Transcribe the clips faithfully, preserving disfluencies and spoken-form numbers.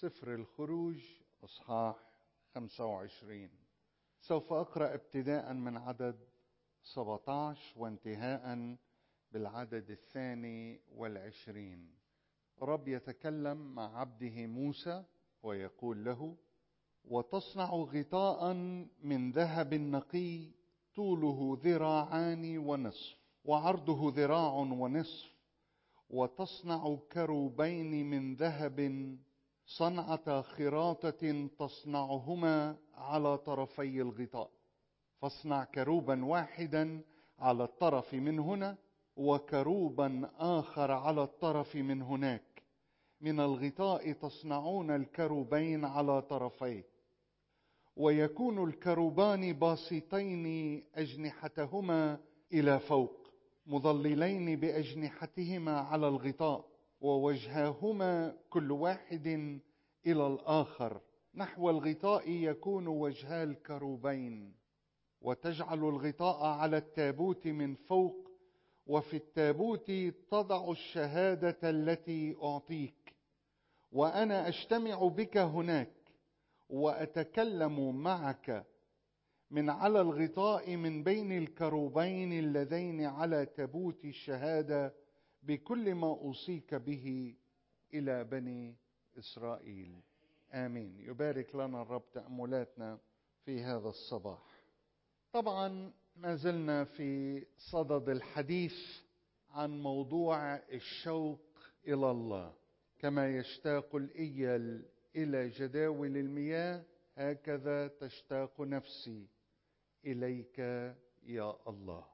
سفر الخروج إصحاح خمسة وعشرين. سوف أقرأ ابتداء من عدد سبعة عشر وانتهاء بالعدد الثاني والعشرين. رب يتكلم مع عبده موسى ويقول له: وتصنع غطاء من ذهب نقي طوله ذراعان ونصف وعرضه ذراع ونصف، وتصنع كروبين من ذهب صنعة خراطة تصنعهما على طرفي الغطاء، فاصنع كروبا واحدا على الطرف من هنا وكروبا آخر على الطرف من هناك. من الغطاء تصنعون الكروبين على طرفيه، ويكون الكروبان باسطين أجنحتهما إلى فوق مظللين بأجنحتهما على الغطاء، ووجهاهما كل واحد إلى الآخر نحو الغطاء يكون وجها الكروبين. وتجعل الغطاء على التابوت من فوق، وفي التابوت تضع الشهادة التي أعطيك، وأنا أجتمع بك هناك وأتكلم معك من على الغطاء من بين الكروبين اللذين على تابوت الشهادة بكل ما أوصيك به إلى بني إسرائيل. آمين. يبارك لنا الرب تأملاتنا في هذا الصباح. طبعا ما زلنا في صدد الحديث عن موضوع الشوق إلى الله. كما يشتاق الإيل إلى جداول المياه، هكذا تشتاق نفسي إليك يا الله.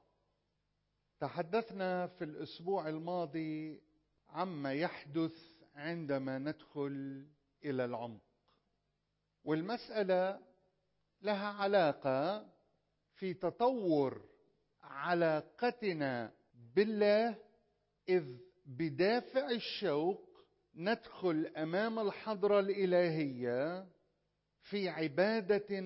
تحدثنا في الأسبوع الماضي عما يحدث عندما ندخل إلى العمق، والمسألة لها علاقة في تطور علاقتنا بالله، إذ بدافع الشوق ندخل أمام الحضرة الإلهية في عبادة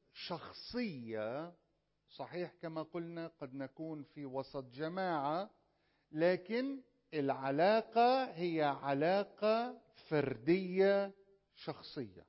شخصية. صحيح كما قلنا قد نكون في وسط جماعة، لكن العلاقة هي علاقة فردية شخصية.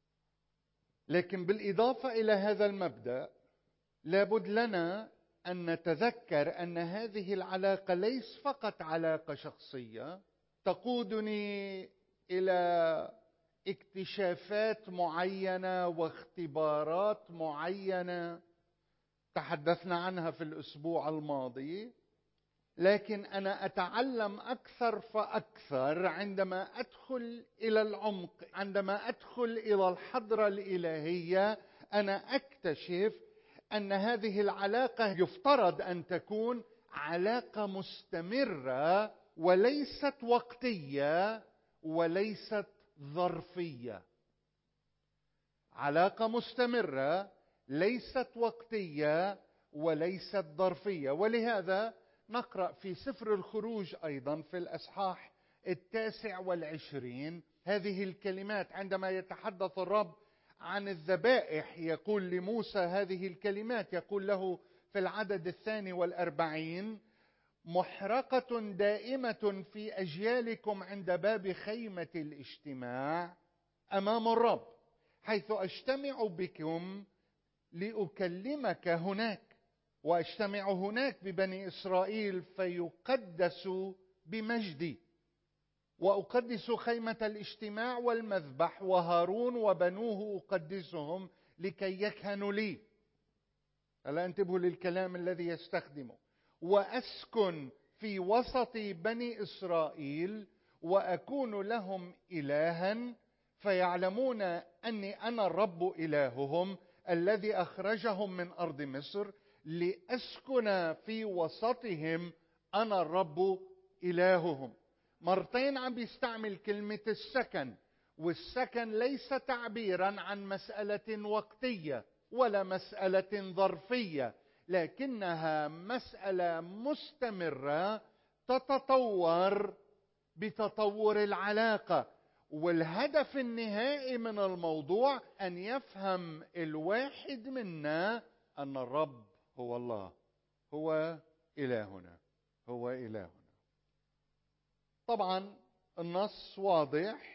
لكن بالإضافة إلى هذا المبدأ لابد لنا أن نتذكر أن هذه العلاقة ليس فقط علاقة شخصية تقودني إلى اكتشافات معينة واختبارات معينة تحدثنا عنها في الأسبوع الماضي، لكن أنا أتعلم أكثر فأكثر عندما أدخل إلى العمق، عندما أدخل إلى الحضرة الإلهية. أنا أكتشف أن هذه العلاقة يفترض أن تكون علاقة مستمرة وليست وقتية وليست ظرفية. علاقة مستمرة ليست وقتية وليست ظرفية. ولهذا نقرأ في سفر الخروج أيضا في الأصحاح التاسع والعشرين هذه الكلمات. عندما يتحدث الرب عن الذبائح يقول لموسى هذه الكلمات، يقول له في العدد الثاني والأربعين: محرقة دائمة في أجيالكم عند باب خيمة الاجتماع أمام الرب، حيث أجتمع بكم لأكلمك هناك، وأجتمع هناك ببني إسرائيل فيقدس بمجدي، وأقدس خيمة الاجتماع والمذبح، وهارون وبنوه أقدسهم لكي يكهنوا لي. ألا انتبهوا للكلام الذي يستخدمه: وأسكن في وسط بني إسرائيل وأكون لهم إلها، فيعلمون أني أنا الرب إلههم الذي أخرجهم من أرض مصر لأسكن في وسطهم، أنا الرب إلههم. مرتين عم بيستعمل كلمة السكن، والسكن ليس تعبيرا عن مسألة وقتية ولا مسألة ظرفية، لكنها مسألة مستمرة تتطور بتطور العلاقة. والهدف النهائي من الموضوع أن يفهم الواحد منا أن الرب هو الله، هو إلهنا، هو إلهنا. طبعا النص واضح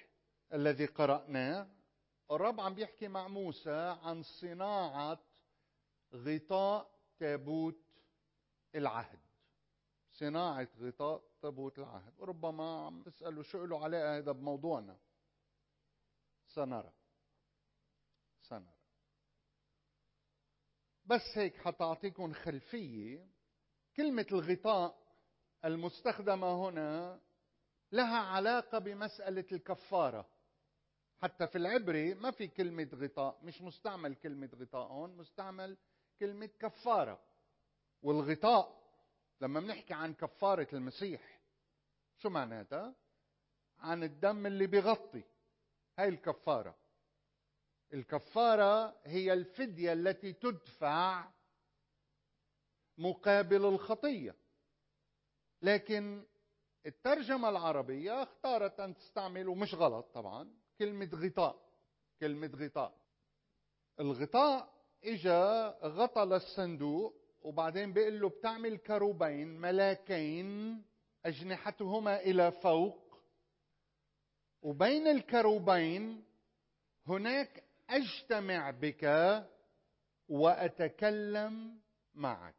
الذي قرأناه الرب عم بيحكي مع موسى عن صناعة غطاء تابوت العهد. صناعة غطاء تابوت العهد. وربما عم تسألوا شو له علاقة هذا بموضوعنا. سنرى سنرى بس هيك حتى أعطيكم خلفية. كلمة الغطاء المستخدمة هنا لها علاقة بمسألة الكفارة. حتى في العبري ما في كلمة غطاء، مش مستعمل كلمة غطاء هون، مستعمل كلمة كفارة. والغطاء لما بنحكي عن كفارة المسيح شو معناتها؟ عن الدم اللي بيغطي. هاي الكفارة. الكفارة هي الفدية التي تدفع مقابل الخطية. لكن الترجمة العربية اختارت أن تستعمل، ومش غلط طبعا، كلمة غطاء. كلمة غطاء. الغطاء اجا غطى للصندوق، وبعدين بيقول له بتعمل كروبين ملاكين أجنحتهما إلى فوق، وبين الكروبين هناك أجتمع بك وأتكلم معك.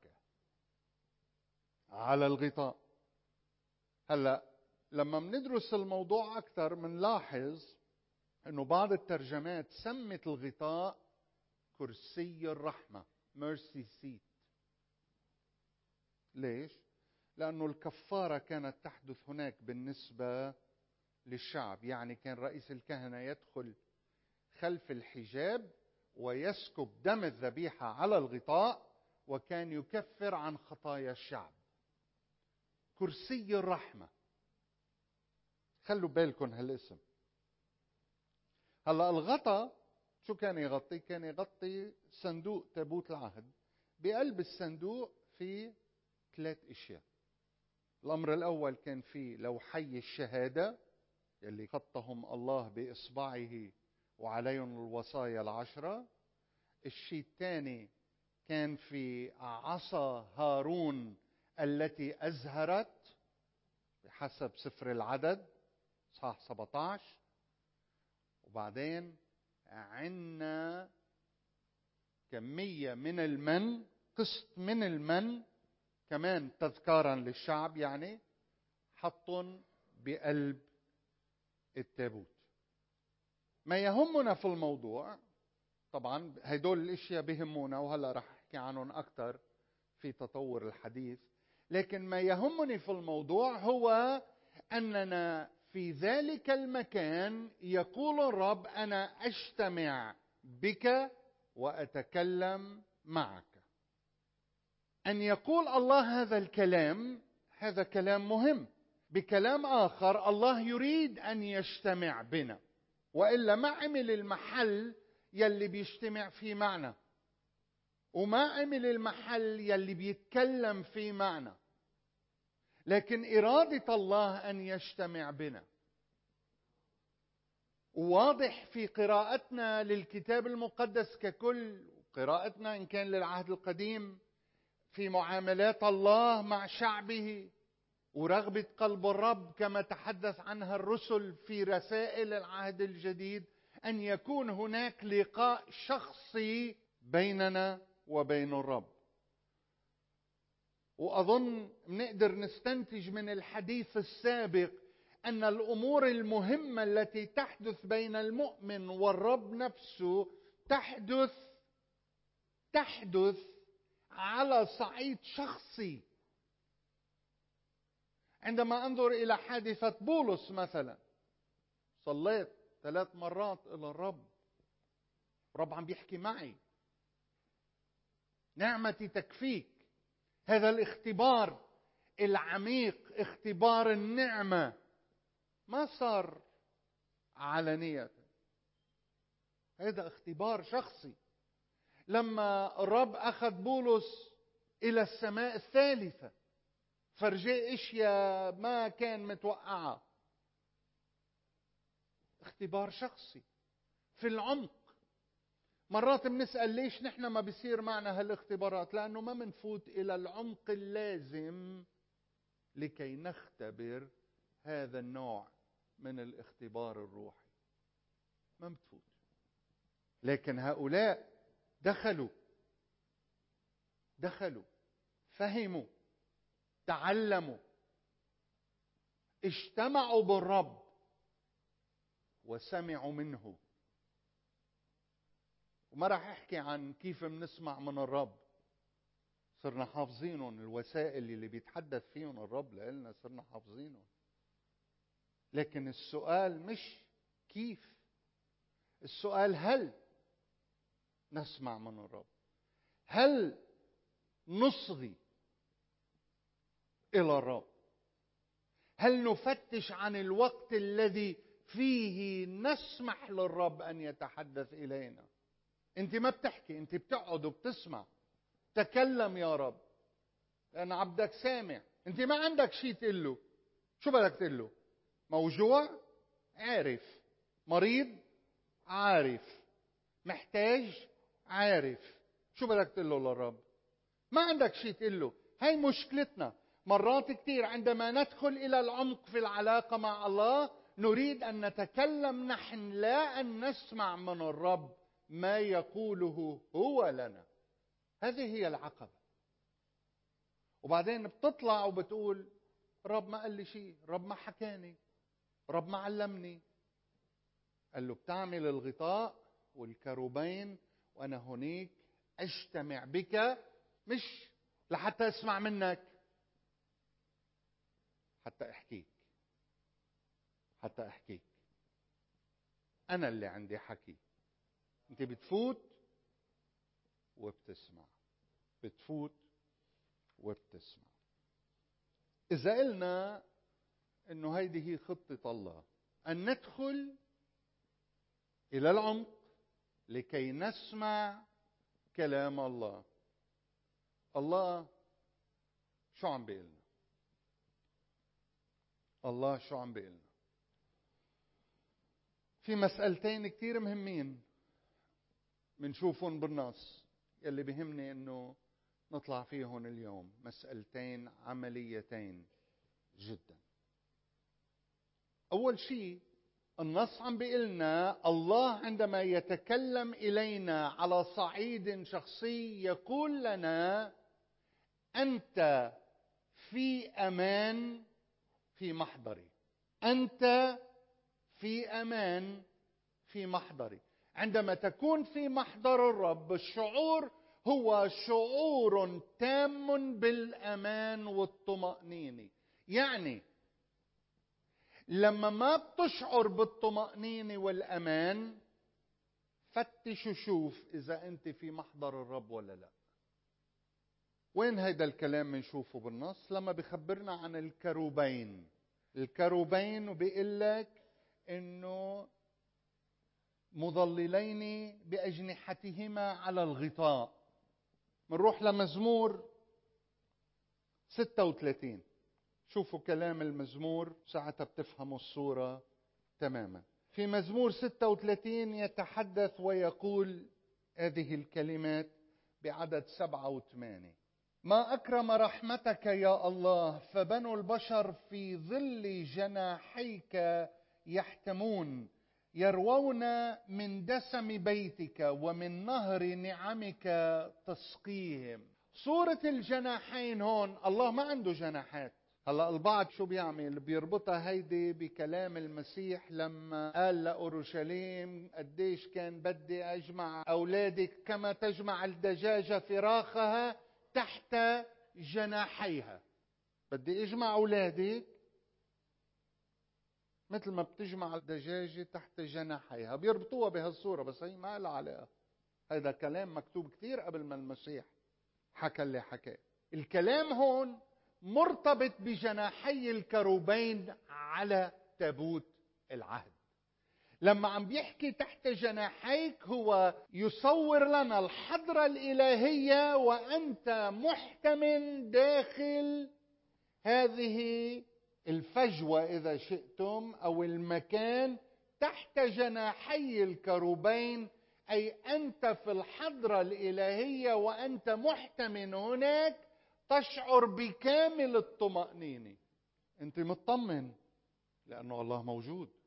على الغطاء. هلأ لما بندرس الموضوع أكثر بنلاحظ أنه بعض الترجمات سمت الغطاء كرسي الرحمة، mercy seat. ليش؟ لأنه الكفارة كانت تحدث هناك بالنسبة للشعب. يعني كان رئيس الكهنة يدخل خلف الحجاب ويسكب دم الذبيحة على الغطاء، وكان يكفر عن خطايا الشعب. كرسي الرحمة. خلوا بالكم هالاسم. هلا الغطا شو كان يغطي؟ كان يغطي صندوق تابوت العهد. بقلب الصندوق في ثلاث اشياء. الامر الاول كان في لوحي الشهاده يلي خطهم الله باصبعه وعليهم الوصايا العشره. الشيء الثاني كان في عصا هارون التي ازهرت بحسب سفر العدد صح سبعة عشر. وبعدين عنا كمية من المن، قسط من المن كمان تذكارا للشعب، يعني حطهم بقلب التابوت. ما يهمنا في الموضوع طبعا هدول الاشياء بهمونا، وهلا رح احكي عنهم اكثر في تطور الحديث. لكن ما يهمني في الموضوع هو اننا في ذلك المكان يقول الرب انا اجتمع بك واتكلم معك. ان يقول الله هذا الكلام، هذا كلام مهم. بكلام اخر الله يريد ان يجتمع بنا، والا ما عمل المحل يلي بيجتمع فيه معنا، وما عمل المحل يلي بيتكلم فيه معنا. لكن إرادة الله أن يجتمع بنا. واضح في قراءتنا للكتاب المقدس ككل، قراءتنا إن كان للعهد القديم في معاملات الله مع شعبه، ورغبة قلب الرب كما تحدث عنها الرسل في رسائل العهد الجديد، أن يكون هناك لقاء شخصي بيننا وبين الرب. وأظن نقدر نستنتج من الحديث السابق أن الأمور المهمة التي تحدث بين المؤمن والرب نفسه تحدث تحدث على صعيد شخصي. عندما أنظر إلى حادثة بولس مثلا، صليت ثلاث مرات إلى الرب، الرب عم بيحكي معي، نعمتي تكفيك. هذا الاختبار العميق، اختبار النعمة، ما صار علانية، هذا اختبار شخصي. لما الرب أخذ بولس إلى السماء الثالثة فرجاه اشياء ما كان متوقعها، اختبار شخصي في العمق. مرات بنسأل ليش نحن ما بيصير معنا هالاختبارات؟ لأنه ما منفوت إلى العمق اللازم لكي نختبر هذا النوع من الاختبار الروحي. ما بتفوت. لكن هؤلاء دخلوا دخلوا فهموا، تعلموا، اجتمعوا بالرب وسمعوا منه. وما راح احكي عن كيف بنسمع من الرب، صرنا حافظينهم، الوسائل اللي بيتحدث فيهم الرب لنا صرنا حافظينهم. لكن السؤال مش كيف، السؤال هل نسمع من الرب؟ هل نصغي إلى الرب؟ هل نفتش عن الوقت الذي فيه نسمح للرب أن يتحدث إلينا؟ أنت ما بتحكي، أنت بتقعد وبتسمع. تكلم يا رب لأن عبدك سامع. أنت ما عندك شيء تقول له، شو بدك تقول له؟ موجوع؟ عارف. مريض؟ عارف. محتاج؟ عارف. شو بدك تقول له للرب؟ ما عندك شيء تقول له. هاي مشكلتنا مرات كثير، عندما ندخل إلى العمق في العلاقة مع الله نريد أن نتكلم نحن، لا أن نسمع من الرب ما يقوله هو لنا. هذه هي العقبة. وبعدين بتطلع وبتقول رب ما قال لي شيء، رب ما حكاني، رب ما علمني. قال له بتعمل الغطاء والكروبين وأنا هناك أجتمع بك، مش لحتى أسمع منك، حتى أحكيك، حتى أحكيك. أنا اللي عندي حكي. أنت بتفوت وبتسمع، بتفوت وبتسمع. إذا قلنا إنه هيدي هي خطة الله، أن ندخل إلى العمق لكي نسمع كلام الله. الله شو عم بيقلنا؟ الله شو عم بيقلنا؟ في مسألتين كتير مهمين منشوفهم بالنص، يلي بيهمني انه نطلع فيهم اليوم. مسألتين عمليتين جدا. اول شيء النص عم بيقلنا الله عندما يتكلم الينا على صعيد شخصي يقول لنا انت في امان في محضري، انت في امان في محضري. عندما تكون في محضر الرب الشعور هو شعور تام بالامان والطمأنينة. يعني لما ما بتشعر بالطمأنينة والامان فتش وشوف اذا انت في محضر الرب ولا لا. وين هيدا الكلام بنشوفه بالنص؟ لما بخبرنا عن الكروبين. الكروبين وبيقول لك انه مظللين باجنحتهما على الغطاء. منروح لمزمور ستة وثلاثين، شوفوا كلام المزمور ساعتها بتفهموا الصورة تماما. في مزمور ستة وثلاثين يتحدث ويقول هذه الكلمات بعدد سبعة وثمانية: ما أكرم رحمتك يا الله، فبنو البشر في ظل جناحيك يحتمون، يروون من دسم بيتك ومن نهر نعمك تسقيهم. صورة الجناحين هون، الله ما عنده جناحات. هلا البعض شو بيعمل؟ بيربطها هيدي بكلام المسيح لما قال لأورشليم قديش كان بدي أجمع أولادك كما تجمع الدجاجة فراخها تحت جناحيها. بدي اجمع اولادك مثل ما بتجمع الدجاجة تحت جناحيها. بيربطوها بهالصورة، بس هي ما لها علاقة. هذا كلام مكتوب كثير قبل ما المسيح حكى اللي حكاه. الكلام هون مرتبط بجناحي الكروبين على تابوت العهد. لما عم بيحكي تحت جناحيك هو يصور لنا الحضرة الإلهية وأنت محتمل داخل هذه الفجوة إذا شئتم، أو المكان تحت جناحي الكروبين، أي أنت في الحضرة الإلهية وأنت محتمل هناك، تشعر بكامل الطمأنينة. أنت مطمن لأنه الله موجود.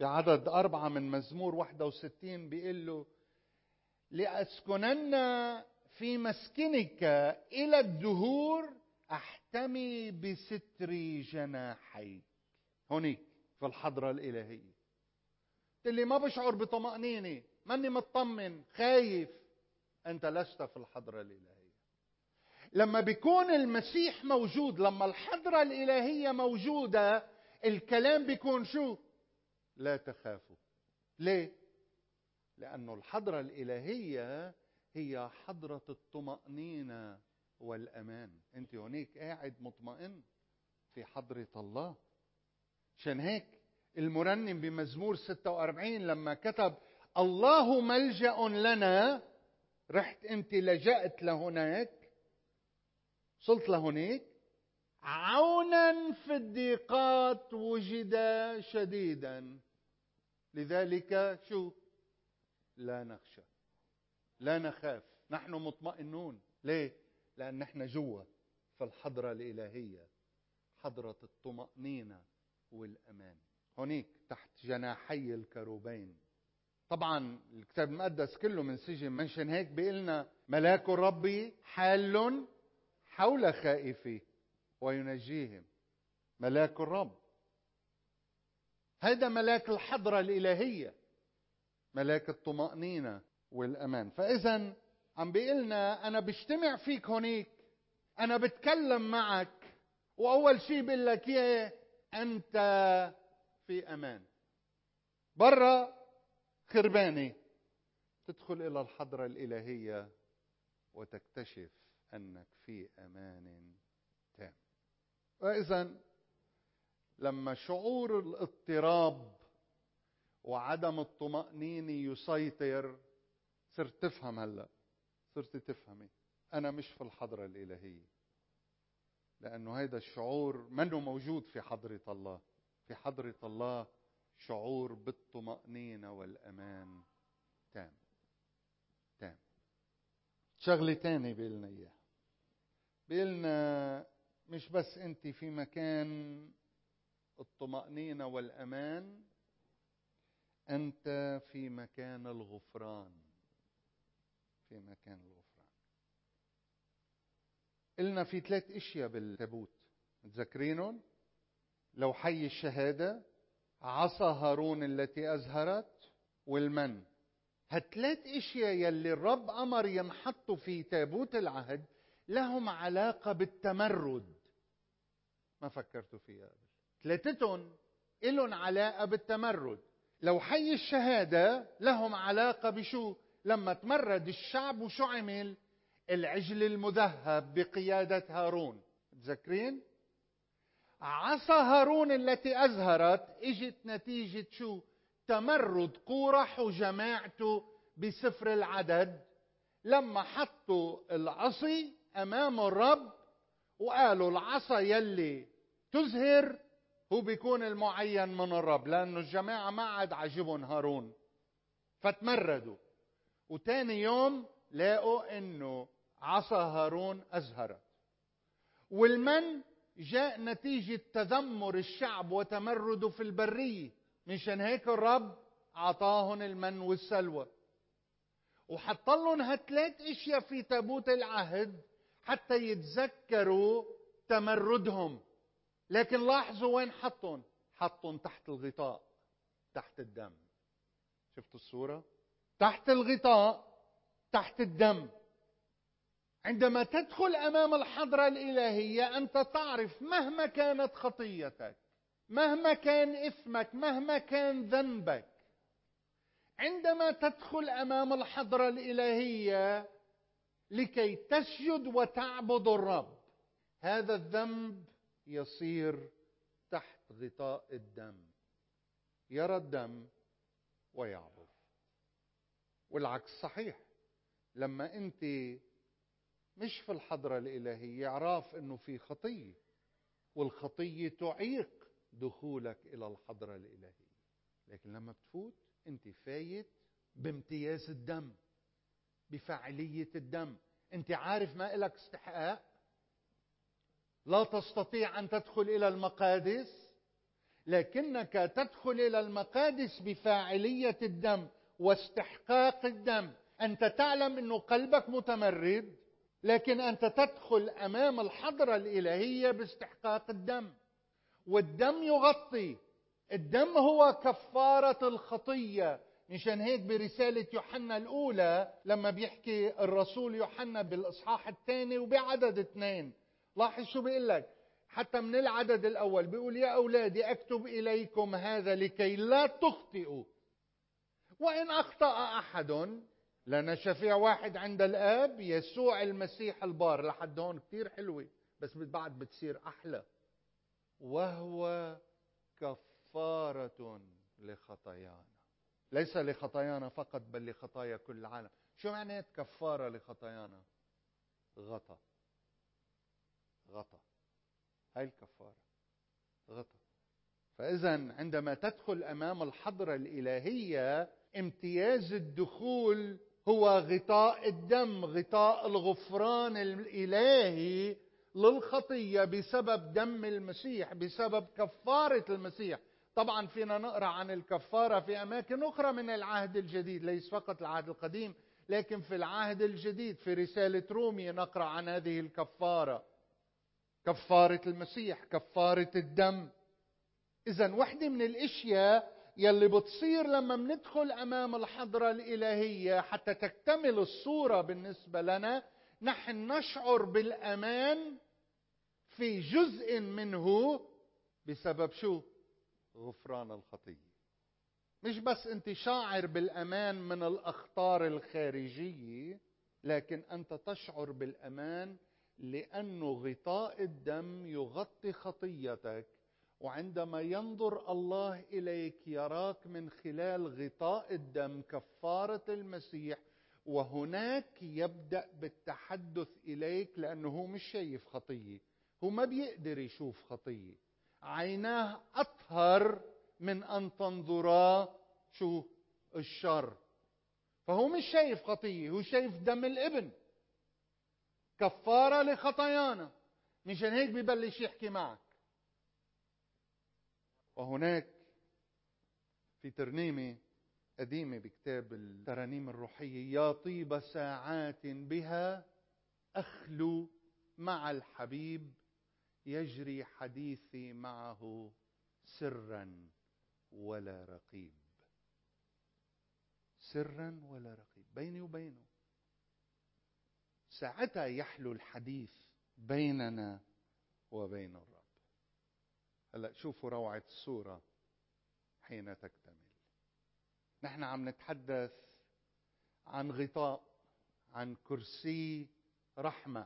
بعدد أربعة من مزمور واحد وستين بيقول له: لأسكنن في مسكنك إلى الدهور، أحتمي بستر جناحيك. هونيك في الحضرة الإلهية. اللي ما بشعر بطمأنينة، ماني مطمن، خايف، أنت لست في الحضرة الإلهية. لما بيكون المسيح موجود، لما الحضرة الإلهية موجودة، الكلام بيكون شو؟ لا تخافوا. ليه؟ لأنه الحضرة الإلهية هي حضرة الطمأنينة والأمان. أنت هناك قاعد مطمئن في حضرة الله. عشان هيك المرنم بمزمور ستة وأربعين لما كتب: الله ملجأ لنا، رحت أنت لجأت لهناك، وصلت لهناك، عونا في الضيقات وجد شديدا، لذلك شو؟ لا نخشى، لا نخاف، نحن مطمئنون. ليه؟ لأن نحن جوا في الحضرة الإلهية، حضرة الطمأنينة والأمان. هناك تحت جناحي الكروبين. طبعا الكتاب المقدس كله منسجم، منشان هيك بيقلنا: ملاك الرب حال حول خائفيه وينجيهم. ملاك الرب، هذا ملاك الحضرة الإلهية، ملاك الطمأنينة والأمان. فإذا عم بيقلنا: أنا بجتمع فيك هونيك، أنا بتكلم معك، وأول شيء بقول لك إياه: أنت في أمان. برا خربانة، تدخل إلى الحضرة الإلهية وتكتشف أنك في أمان تام. وإذا لما شعور الاضطراب وعدم الطمأنينة يسيطر، صرت تفهم. هلا صرت تفهمي أنا مش في الحضرة الإلهية، لأنه هذا الشعور منه موجود في حضرة الله. في حضرة الله شعور بالطمأنينة والأمان تام تام. شغلة تاني بيقلنا إياها، بيقلنا مش بس أنت في مكان الطمأنينة والأمان، أنت في مكان الغفران. في مكان الغفران. قلنا في ثلاث اشياء بالتابوت، متذكرينهم؟ لو حي الشهادة، عصا هارون التي أزهرت، والمن. هالثلاث اشياء يلي الرب أمر ينحطوا في تابوت العهد لهم علاقة بالتمرد. ما فكرتوا فيها قبل؟ ثلاثتهم لهم علاقة بالتمرد. لو حي الشهادة لهم علاقة بشو؟ لما تمرد الشعب وشو عمل؟ العجل المذهب بقيادة هارون، تذكرين؟ عصا هارون التي أزهرت اجت نتيجة شو؟ تمرد قورح وجماعته بسفر العدد، لما حطوا العصي أمام الرب وقالوا: العصا يلي تزهر هو بيكون المعين من الرب، لأنه الجماعة ما عاد عجبهم هارون، فتمردوا. وتاني يوم لاقوا انه عصا هارون أزهرت. والمن جاء نتيجة تذمر الشعب وتمرده في البرية، مشان هيك الرب عطاهم المن والسلوى. وحط لهم هالثلاث اشياء في تابوت العهد حتى يتذكروا تمردهم. لكن لاحظوا وين حطهم؟ حطهم تحت الغطاء، تحت الدم. شفتوا الصورة؟ تحت الغطاء، تحت الدم. عندما تدخل أمام الحضرة الإلهية أنت تعرف مهما كانت خطيتك، مهما كان إثمك، مهما كان ذنبك، عندما تدخل أمام الحضرة الإلهية لكي تسجد وتعبد الرب، هذا الذنب يصير تحت غطاء الدم، يرى الدم ويعبد. والعكس صحيح، لما أنت مش في الحضرة الإلهية اعرف أنه في خطية، والخطية تعيق دخولك إلى الحضرة الإلهية. لكن لما بتفوت أنت فايت بامتياز الدم، بفاعلية الدم. أنت عارف ما إلك استحقاق، لا تستطيع أن تدخل إلى المقادس، لكنك تدخل إلى المقادس بفاعلية الدم واستحقاق الدم. أنت تعلم أن قلبك متمرد، لكن أنت تدخل أمام الحضرة الإلهية باستحقاق الدم، والدم يغطي. الدم هو كفارة الخطية. مشان هيك برسالة يوحنا الأولى لما بيحكي الرسول يوحنا بالإصحاح الثاني وبعدد اثنين، لاحظ شو بيقول لك. حتى من العدد الأول بيقول: يا أولادي أكتب إليكم هذا لكي لا تخطئوا، وإن أخطأ أحد لنا شفيع واحد عند الآب، يسوع المسيح البار. لحد هون كتير حلوة، بس بعد بتصير أحلى. وهو كفارة لخطايانا، ليس لخطايانا فقط بل لخطايا كل العالم. شو معنى كفارة لخطايانا؟ غطى. غطى، هاي الكفارة، غطى. فإذا عندما تدخل أمام الحضرة الإلهية، امتياز الدخول هو غطاء الدم، غطاء الغفران الإلهي للخطية بسبب دم المسيح، بسبب كفارة المسيح. طبعا فينا نقرأ عن الكفارة في أماكن أخرى من العهد الجديد، ليس فقط العهد القديم، لكن في العهد الجديد في رسالة رومية نقرأ عن هذه الكفارة، كفارة المسيح، كفارة الدم. إذن واحدة من الاشياء يلي بتصير لما بندخل امام الحضرة الالهية حتى تكتمل الصورة بالنسبة لنا، نحن نشعر بالامان في جزء منه بسبب شو؟ غفران الخطية. مش بس انت شاعر بالامان من الاخطار الخارجية، لكن انت تشعر بالامان لانه غطاء الدم يغطي خطيتك. وعندما ينظر الله إليك يراك من خلال غطاء الدم، كفارة المسيح، وهناك يبدأ بالتحدث إليك، لأنه هو مش شايف خطية، هو ما بيقدر يشوف خطية، عيناه أطهر من أن تنظرا شو؟ الشر. فهو مش شايف خطية، هو شايف دم الابن كفارة لخطايانا. مشان هيك ببلش يحكي معك. وهناك في ترنيمة قديمة بكتاب الترانيم الروحية: يا طيب ساعات بها أخلو مع الحبيب، يجري حديثي معه سرا ولا رقيب. سرا ولا رقيب، بيني وبينه. ساعتها يحلو الحديث بيننا وبين الرب. هلأ شوفوا روعة الصورة حين تكتمل. نحن عم نتحدث عن غطاء، عن كرسي رحمة.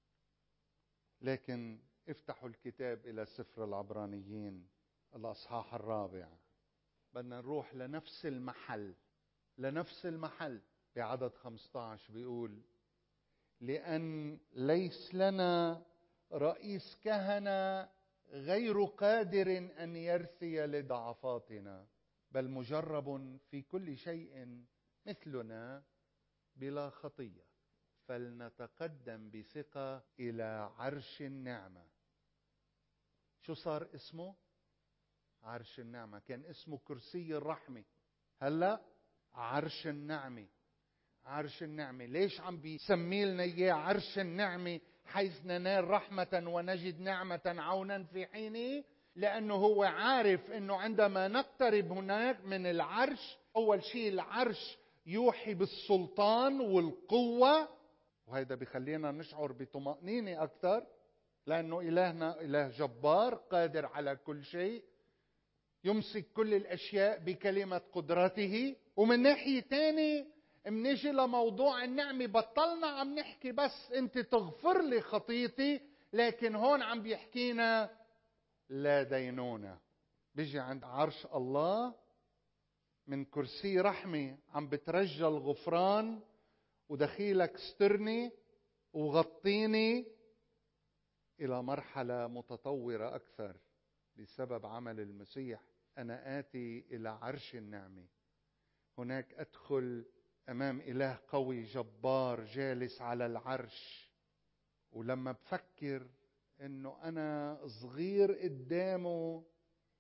لكن افتحوا الكتاب إلى سفر العبرانيين الأصحاح الرابع، بدنا نروح لنفس المحل، لنفس المحل. بعدد خمسة عشر بيقول: لأن ليس لنا رئيس كهنة غير قادر أن يرثي لضعفاتنا، بل مجرب في كل شيء مثلنا بلا خطية، فلنتقدم بثقة إلى عرش النعمة. شو صار اسمه؟ عرش النعمة. كان اسمه كرسي الرحمة، هلأ عرش النعمة. عرش النعمة. ليش عم بيسمي لنا إياه عرش النعمة؟ حيث ننال رحمة ونجد نعمة عونا في حينه. لأنه هو عارف أنه عندما نقترب هناك من العرش، أول شيء العرش يوحي بالسلطان والقوة، وهذا بيخلينا نشعر بطمأنينة أكثر، لأنه إلهنا إله جبار قادر على كل شيء، يمسك كل الأشياء بكلمة قدرته. ومن ناحية تانية منيجي لموضوع النعمة، بطلنا عم نحكي بس أنت تغفر لي خطيتي، لكن هون عم بيحكينا لا دينونة. بيجي عند عرش الله من كرسي رحمة عم بترجى الغفران، ودخيلك استرني وغطيني إلى مرحلة متطورة أكثر بسبب عمل المسيح. أنا آتي إلى عرش النعمة، هناك أدخل أمام إله قوي جبار جالس على العرش. ولما بفكر أنه أنا صغير قدامه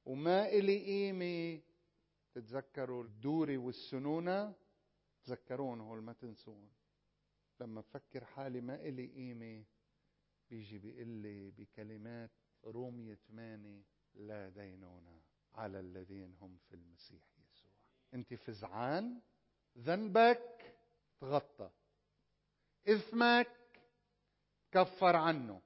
وما إلي قيمة. تتذكروا الدوري والسنونة؟ تذكرون هول ما تنسون. لما بفكر حالي ما إلي قيمة بيجي بيقول لي بكلمات رومية ثمانية: لا دينونة على الذين هم في المسيح يسوع. انت فزعان، ذنبك تغطى، إثمك كفر عنه،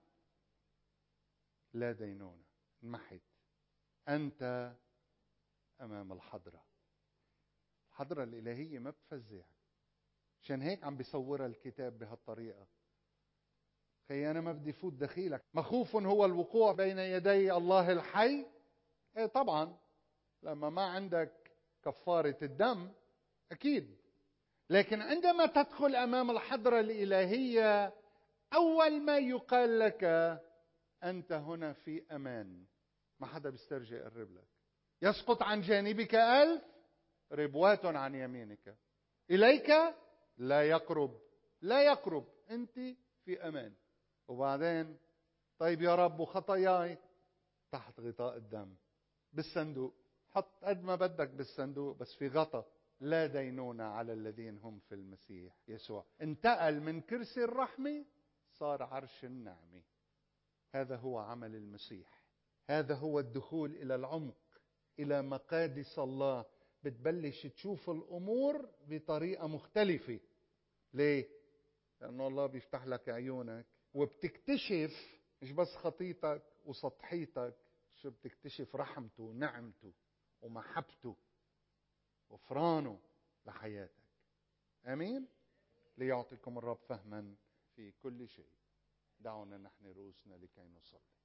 لا دينونة، انمحت. أنت أمام الحضرة. الحضرة الإلهية ما بتفزع. عشان هيك عم بيصورها الكتاب بهالطريقة. خي أنا ما بدي فوت دخيلك. مخوف هو الوقوع بين يدي الله الحي. إيه طبعا، لما ما عندك كفارة الدم أكيد. لكن عندما تدخل أمام الحضرة الإلهية، أول ما يقال لك: أنت هنا في أمان، ما حدا بيسترجي يقرب لك. يسقط عن جانبك ألف، ربوات عن يمينك، إليك لا يقرب. لا يقرب، أنت في أمان. وبعدين: طيب يا رب وخطاياي؟ تحت غطاء الدم بالصندوق. حط قد ما بدك بالصندوق، بس في غطاء: لا دينون على الذين هم في المسيح يسوع. انتقل من كرسي الرحمة صار عرش النعمة. هذا هو عمل المسيح. هذا هو الدخول إلى العمق، إلى مقادس الله. بتبلش تشوف الأمور بطريقة مختلفة. ليه؟ لأنه الله بيفتح لك عيونك وبتكتشف مش بس خطيتك وسطحيتك، شو بتكتشف؟ رحمته ونعمته ومحبته وغفرانه لحياتك. آمين. ليعطيكم الرب فهما في كل شيء. دعونا نحن رؤوسنا لكي نصلي.